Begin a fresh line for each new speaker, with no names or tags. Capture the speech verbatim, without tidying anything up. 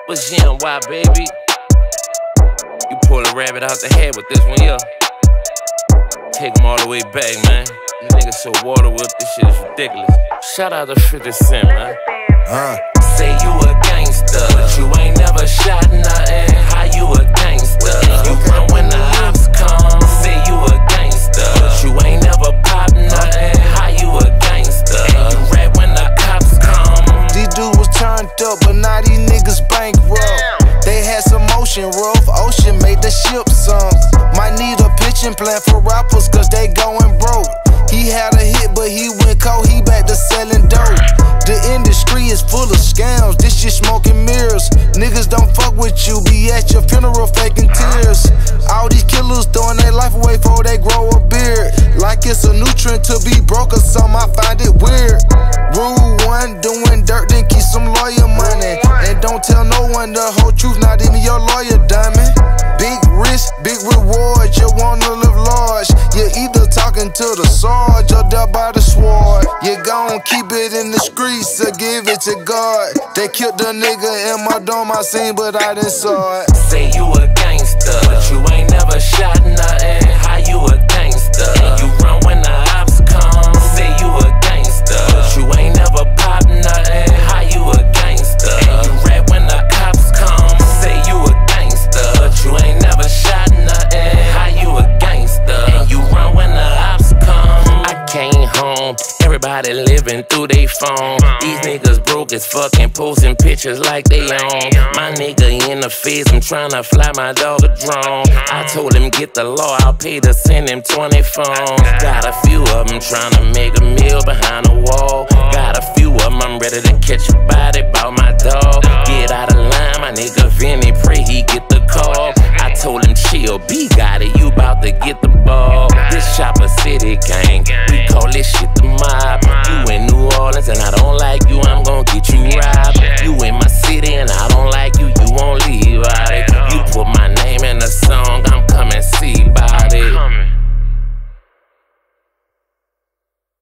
What's G M Y, baby? You pull a rabbit out the head with this one, yeah. Take them all the way back, man. You niggas so water whip, this shit is ridiculous. Shout out to fifty cent, man.
Uh.
Say you a gangster, but you ain't never shot nothing. How you a gangster? You run when the ops come. Say you a gangster, but you ain't never pop nothing. How you a gangster? And you rap when the cops come.
These dudes was turned up, but now these niggas bankrupt. They had some motion, rough ocean made the ship sunk. Might need a pitching plan for rappers, cause they going broke. He had a hit, but he went cold, he back to selling dope. The industry is full of scams, this shit smoking mirrors. Niggas don't fuck with you, be at your funeral faking tears. All these killers throwing their life away before they grow a beard. Like it's a new trend to be broke or something, I find it weird. Rule one, doing dirt, then keep some lawyer money. And don't tell no one the whole truth, not even your lawyer, dummy. Big risk, big reward, you wanna live large. You're either talking to the sword or dead by the sword. You gon' keep it in the streets or give it to God. They killed the nigga in my dome, I seen, but I didn't saw it.
Say you a gangster, but you ain't never shot nothing. How you a gangster? And you run when the ops come. Say you a gangster, but you ain't never pop nothing. How you a gangster? And you rap when the cops come. Say you a gangster, but you ain't never shot nothing. How you a gangster? And you run when the ops come. I came home, everybody living through they phone. These niggas broke as fucking posting pictures like they own. My nigga in the face, I'm tryna fly my dog a drone. I told him get the law, I'll pay to send him twenty phones. Got a few of them tryna make a meal behind the wall. Got a few of them, I'm ready to catch a body about my dog. Get out of line, my nigga Vinny, pray he get the call. I told him chill, B got it, you bout to get the ball. This Chopper City gang, we call this shit the mob. You in New Orleans and